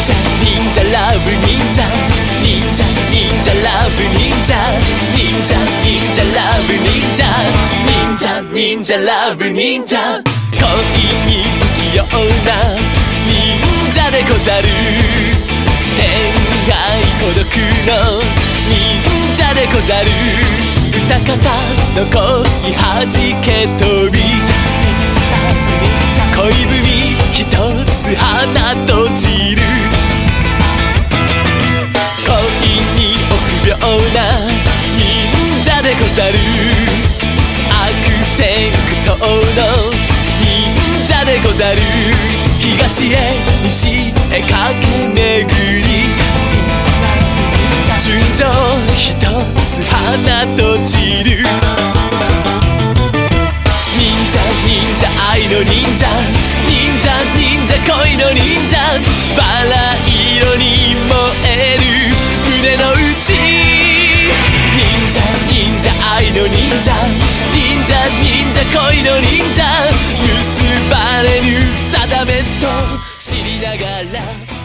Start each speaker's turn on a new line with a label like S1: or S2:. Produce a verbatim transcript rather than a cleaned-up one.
S1: 者忍者ラブ忍者忍者忍者ラブ忍者忍者忍者ラブ忍者忍者忍者ラブ忍者恋に不器用な忍者でござる天涯孤独の忍者でござる歌方の恋はじけ飛び恋文一つ花と散る恋に臆病な忍者でござる悪戦苦闘の忍者でござる東へ西へ駆け巡り純情一つ花と散る忍者忍者愛の忍者忍者忍者恋の忍者バラ色に燃える胸の内忍者忍者愛の忍者忍者忍者恋の忍者結ばれぬ定めと知りながら